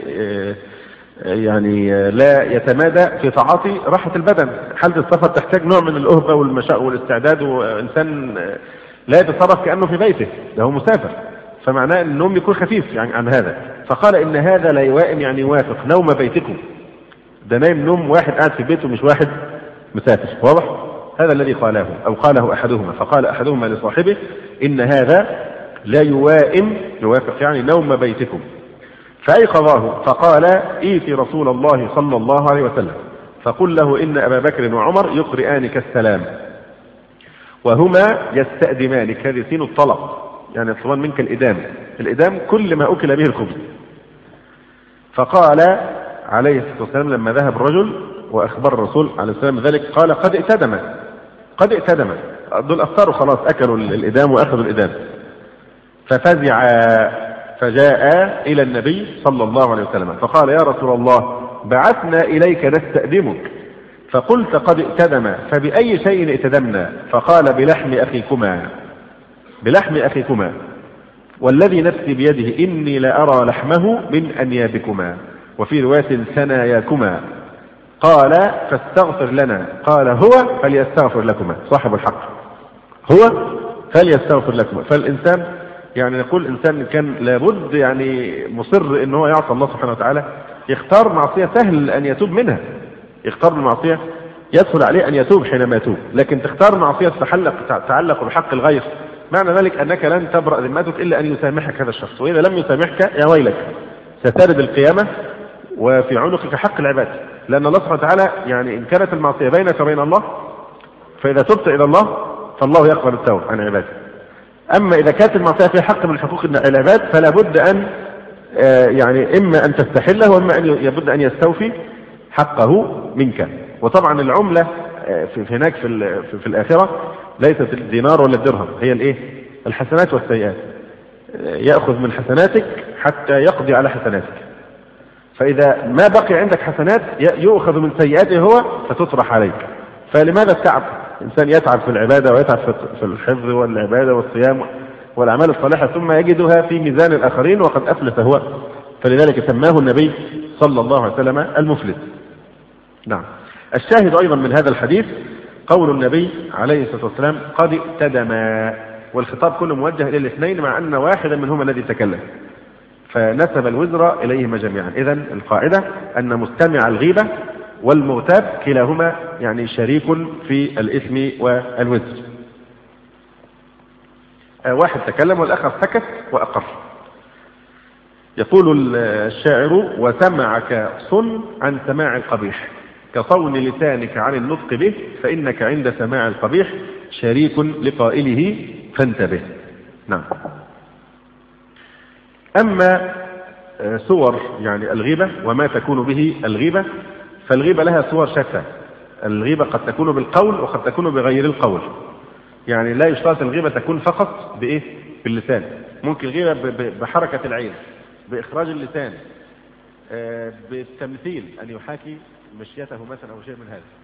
يعني لا يتمادى في تعاطي راحة البدن. حالة السفر تحتاج نوع من الأهبة والمشاء والاستعداد، وإنسان لا يتصرف كأنه في بيته، ده هو مسافر، فمعناه أن النوم يكون خفيف يعني عن هذا. فقال: إن هذا لا يوائم، يعني يوافق نوم بيتكم، ده نايم نوم واحد قاعد في بيته مش واحد مسافر. واضح؟ هذا الذي قاله أو قاله أحدهما. فقال أحدهما لصاحبه: إن هذا لا يوائم، يوافق يعني نوم بيتكم. فأيقظاه فقال: إيتي رسول الله صلى الله عليه وسلم فقل له إن أبا بكر وعمر يقرئانك السلام وهما يستأدمانك. هذه سين الطلب، يعني يطلبان منك الإدام. الإدام كل ما أكل به الخبز. فقال عليه الصلاة والسلام لما ذهب الرجل وأخبر الرسول عليه السلام ذلك، قال: قد ائتدم، قد ائتدم، دول أفطروا خلاص، أكلوا الإدام وأخذوا الإدام. ففزع فجاء إلى النبي صلى الله عليه وسلم فقال: يا رسول الله، بعثنا إليك نستأدمك، فقلت قد ائتدم، فبأي شيء ائتدمنا؟ فقال: بلحم أخيكما، بلحم أخيكما، والذي نفسي بيده إني لأرى لحمه من أنيابكما، وفي رواية ثناياكما. قال: فاستغفر لنا. قال: هو فليستغفر لكما، صاحب الحق، هو فليستغفر لكما. فالإنسان يعني نقول إنسان كان لابد يعني مصر إن هو يعصى الله سبحانه وتعالى، يختار معصية سهل أن يتوب منها، يختار المعصية يدخل عليه أن يتوب حينما يتوب، لكن تختار معصية تعلق بحق الغير، معنى ذلك أنك لن تبرأ ذمتك إلا أن يسامحك هذا الشخص، وإذا لم يسامحك يا ويلك، سترد القيامة وفي عنقك حق العباد، لأن الله سبحانه وتعالى يعني إن كانت المعصية بينك وبين الله، فإذا تبت إلى الله فالله يقبل التوبة عن عباده. أما إذا كانت المعصية في حق من حقوق العباد فلا بد أن يعني إما أن تستحله، وإما أن يبد أن يستوفي حقه منك. وطبعا العملة هناك في الآخرة ليست الدينار ولا الدرهم، هي الإيه؟ الحسنات والسيئات. يأخذ من حسناتك حتى يقضي على حسناتك، فإذا ما بقي عندك حسنات يؤخذ من سيئاته هو فتطرح عليك. فلماذا التعب؟ الإنسان يتعب في العبادة ويتعب في الحفظ والعبادة والصيام والأعمال الصالحة، ثم يجدها في ميزان الآخرين وقد أفلس هو، فلذلك سماه النبي صلى الله عليه وسلم المفلس. نعم. الشاهد أيضا من هذا الحديث قول النبي عليه الصلاة والسلام: قد ائتدما، والخطاب كله موجه إلى الاثنين مع أن واحدا منهما الذي تكلم، فنسب الوزر إليهما جميعا. إذن القاعدة أن مستمع الغيبة والمغتاب كلاهما يعني شريك في الإثم والوزر. واحد تكلم والآخر سكت وأقر. يقول الشاعر: وسمعك صن عن سماع القبيح، كصون لسانك عن النطق به، فإنك عند سماع القبيح شريك لقائله فانتبه. نعم. أما صور يعني الغيبة وما تكون به الغيبة، فالغيبة لها صور شتى. الغيبة قد تكون بالقول وقد تكون بغير القول، يعني لا يشترط الغيبة تكون فقط بإيه؟ باللسان. ممكن الغيبة بحركة العين، بإخراج اللسان، بالتمثيل، أن يحاكي مشيته مثلا أو شيء من هذا.